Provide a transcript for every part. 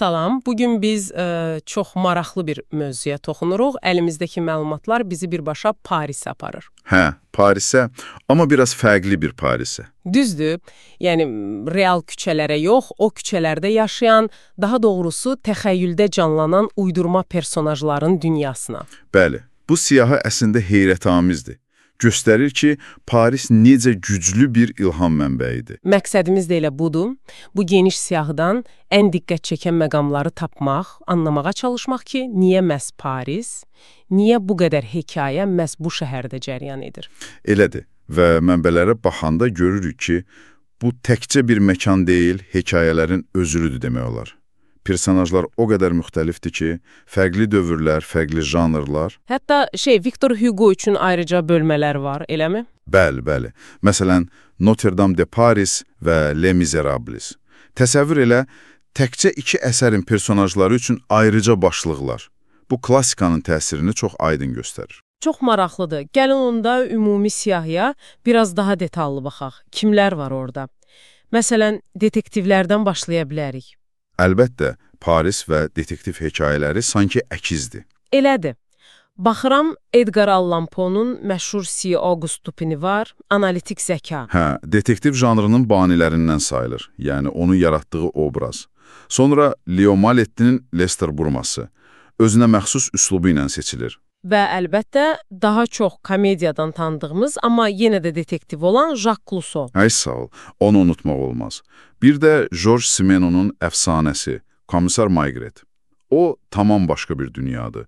Salam, bugün biz çox maraqlı bir mövzuya toxunuruq. Əlimizdəki məlumatlar bizi birbaşa Parisə aparır. Hə, Parisə, amma biraz fərqli bir Parisə. Düzdür, yəni real küçələrə yox, o küçələrdə yaşayan, daha doğrusu təxəyyüldə canlanan uydurma personajların dünyasına. Bəli, bu siyahı əslində heyrətamizdir. Göstərir ki, Paris necə güclü bir ilham mənbəyidir. Məqsədimiz də elə budur. Bu geniş siyahıdan ən diqqət çəkən məqamları tapmaq, anlamağa çalışmaq ki, niyə məhz Paris, niyə bu qədər hekayə məhz bu şəhərdə cərəyan edir? Elədir və mənbələrə baxanda görürük ki, bu təkcə bir məkan deyil, hekayələrin özürüdür demək olar. Personajlar o qədər müxtəlifdir ki, fərqli dövrlər, fərqli janrlar. Hətta Victor Hugo üçün ayrıca bölmələr var, eləmi? Bəli, bəli. Məsələn, Notre Dame de Paris və Les Miserables. Təsəvvür elə, təkcə iki əsərin personajları üçün ayrıca başlıqlar. Bu klassikanın təsirini çox aydın göstərir. Çox maraqlıdır. Gəlin onda ümumi siyahıya biraz daha detallı baxaq. Kimlər var orada? Məsələn, detektivlərdən başlaya bilərik. Əlbəttə, Paris və detektiv hekayələri sanki əkizdir. Elədir. Baxıram, Edgar Allan Poe'nun məşhur C. Auguste Dupin'i var, analitik zəka. Hə, detektiv janrının banilərindən sayılır, yəni onun yaratdığı obraz. Sonra Leo Maletti'nin Lester Burması, özünə məxsus üslubu ilə seçilir. Və əlbəttə, daha çox komediyadan tanıdığımız, amma yenə də detektiv olan Jacques Clouseau. Ay sağ ol, onu unutmaq olmaz. Bir də George Simenon'un əfsanəsi, Komisar Maigret. O, tamam başqa bir dünyadır.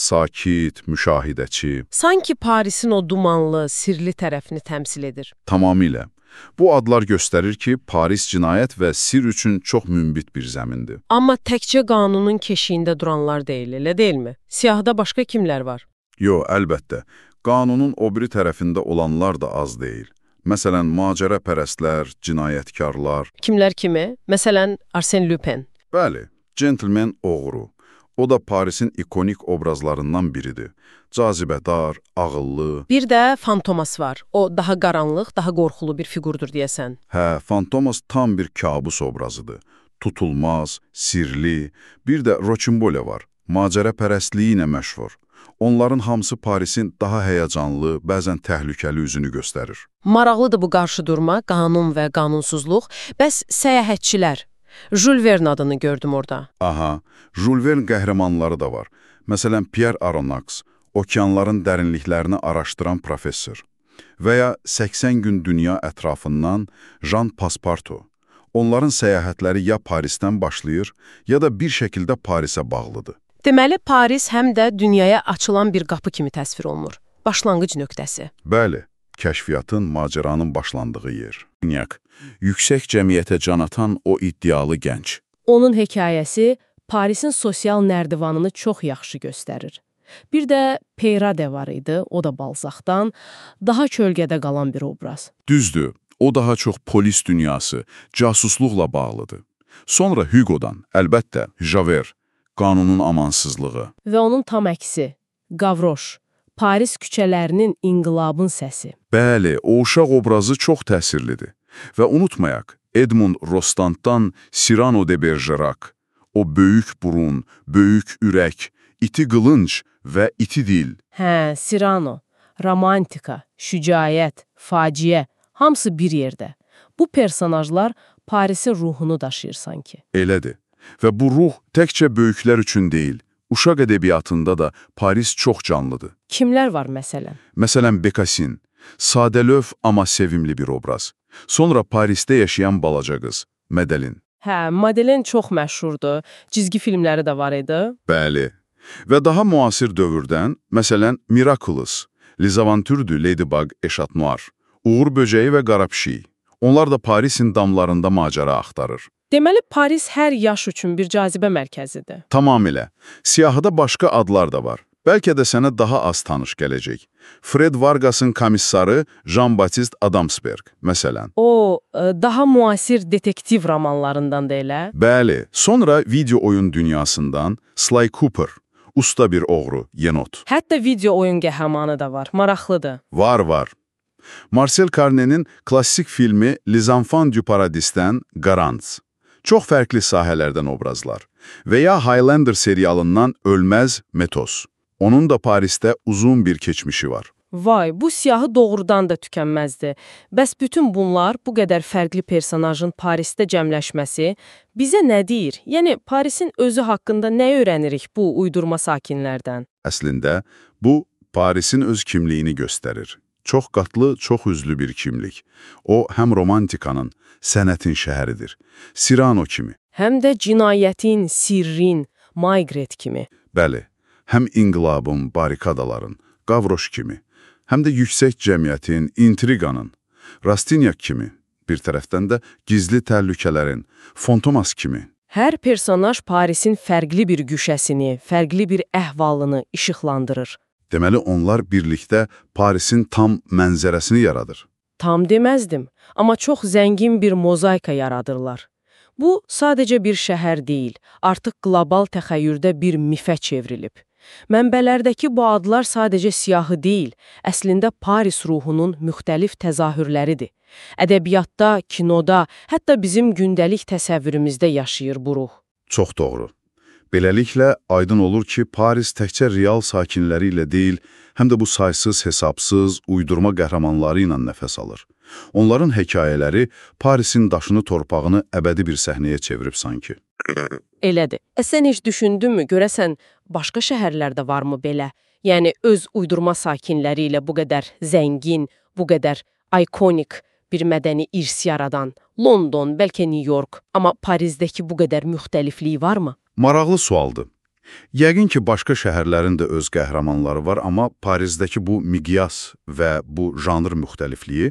Sakit, müşahidəçi. Sanki Parisin o dumanlı, sirli tərəfini təmsil edir. Tamamilə. Bu adlar göstərir ki, Paris cinayət və sir üçün çox münbit bir zəmindir. Amma təkcə qanunun keşiyində duranlar deyil, elə deyilmi? Siyahıda başqa kimlər var? Yo, əlbəttə. Qanunun o biri tərəfində olanlar da az deyil. Məsələn, macərapərəstlər, cinayətkarlar. Kimlər kimi? Məsələn, Arsène Lupin. Bəli, centlmen oğru. O da Parisin ikonik obrazlarından biridir. Cazibədar, ağıllı. Bir də Fantomas var. O daha qaranlıq, daha qorxulu bir figurdur deyəsən. Hə, Fantomas tam bir kabus obrazıdır. Tutulmaz, sirli. Bir də Rocambole var. Macərapərəstliyi ilə məşhur. Onların hamısı Parisin daha həyəcanlı, bəzən təhlükəli üzünü göstərir. Maraqlıdır bu qarşıdurma, qanun və qanunsuzluq. Bəs səyahətçilər? Jules Verne adını gördüm orada. Aha, Jules Verne qəhrəmanları da var. Məsələn, Pierre Aronnax, okeanların dərinliklərini araşdıran professor. Və ya 80 gün dünya ətrafından Jean Passepartout. Onların səyahətləri ya Parisdən başlayır, ya da bir şəkildə Parisə bağlıdır. Deməli, Paris həm də dünyaya açılan bir qapı kimi təsvir olunur. Başlanğıc nöqtəsi. Bəli, kəşfiyyatın, macəranın başlandığı yer. Nyak, yüksək cəmiyyətə can atan o iddialı gənc. Onun hekayəsi Parisin sosial nərdivanını çox yaxşı göstərir. Bir də Peyrade var idi, o da Balzacdan, daha kölgədə qalan bir obraz. Düzdür, o daha çox polis dünyası, casusluqla bağlıdır. Sonra Hugo'dan, əlbəttə, Javert, qanunun amansızlığı. Və onun tam əksi, Gavroche, Paris küçələrinin inqilabın səsi. Bəli, o uşaq obrazı çox təsirlidir. Və unutmayaq, Edmond Rostanddan Cyrano de Bergerac, o böyük burun, böyük ürək, iti qılınc və iti dil. Hə, Cyrano, romantika, şücaət, faciə, hamısı bir yerdə. Bu personajlar Parisin ruhunu daşıyır sanki. Elədir. Və bu ruh təkcə böyüklər üçün deyil, uşaq ədəbiyyatında da Paris çox canlıdır. Kimlər var məsələn? Məsələn, Bekassin, sadəlöv amma sevimli bir obraz. Sonra Parisdə yaşayan balaca qız, Madeleine. Hə, Madeleine çox məşhurdur, cizgi filmləri də var idi. Bəli. Və daha müasir dövrdən, məsələn, Miraculous, Les Aventures de Ladybug et Chat Noir, Uğur böcəyi və qara pişik. Onlar da Parisin damlarında macəra axtarır. Deməli, Paris hər yaş üçün bir cazibə mərkəzidir. Tamamilə. Siyahıda başqa adlar da var. Bəlkə də sənə daha az tanış gələcək. Fred Vargas'ın komissarı Jean-Baptiste Adamsberg, məsələn. O, daha müasir detektiv romanlarından da elə. Bəli. Sonra video oyun dünyasından Sly Cooper, usta bir oğru, yenot. Hətta video oyun qəhrəmanı da var, maraqlıdır. Var. Marcel Carné'nin klassik filmi Les Enfants du Paradis'dən Garance. Çox fərqli sahələrdən obrazlar. Və ya Highlander serialından Ölməz Metos. Onun da Parisdə uzun bir keçmişi var. Vay, bu siyahı doğrudan da tükənməzdi. Bəs bütün bunlar, bu qədər fərqli personajın Parisdə cəmləşməsi bizə nə deyir? Yəni, Parisin özü haqqında nə öyrənirik bu uydurma sakinlərdən? Əslində, bu Parisin öz kimliyini göstərir. Çox qatlı, çox üzlü bir kimlik. O, həm romantikanın, sənətin şəhəridir. Sirano kimi. Həm də cinayətin, sirrin, Maigret kimi. Bəli, həm inqilabın, barikadaların, Qavroş kimi. Həm də yüksək cəmiyyətin, intriqanın, Rastinyak kimi, bir tərəfdən də gizli təhlükələrin, Fontomas kimi. Hər personaj Parisin fərqli bir güşəsini, fərqli bir əhvalını işıqlandırır. Deməli, onlar birlikdə Parisin tam mənzərəsini yaradır. Tam deməzdim, amma çox zəngin bir mozaika yaradırlar. Bu, sadəcə bir şəhər deyil, artıq qlobal təxəyyürdə bir mifə çevrilib. Mənbələrdəki bu adlar sadəcə siyahı deyil, əslində Paris ruhunun müxtəlif təzahürləridir. Ədəbiyyatda, kinoda, hətta bizim gündəlik təsəvvürümüzdə yaşayır bu ruh. Çox doğru. Beləliklə, aydın olur ki, Paris təkcə real sakinləri ilə deyil, həm də bu saysız, hesabsız, uydurma qəhrəmanları ilə nəfəs alır. Onların hekayələri Parisin daşını, torpağını əbədi bir səhnəyə çevirib sanki. Elədir. Sən heç düşündünmü, görəsən başqa şəhərlərdə varmı belə? Yəni, öz uydurma sakinləri ilə bu qədər zəngin, bu qədər ikonik bir mədəni irs yaradan, London, bəlkə New York, amma Parizdəki bu qədər müxtəlifliyi varmı? Maraqlı sualdır. Yəqin ki, başqa şəhərlərin də öz qəhrəmanları var, amma Parizdəki bu miqyas və bu janr müxtəlifliyi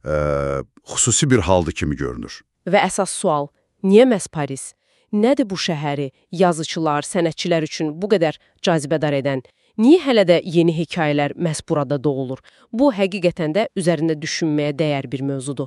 xüsusi bir haldır kimi görünür. Və əsas sual, niyə məhz Paris? Nədir bu şəhəri yazıçılar, sənətçilər üçün bu qədər cazibədar edən? Niyə hələ də yeni hekayələr məhz burada doğulur? Bu, həqiqətən də üzərində düşünməyə dəyər bir mövzudur.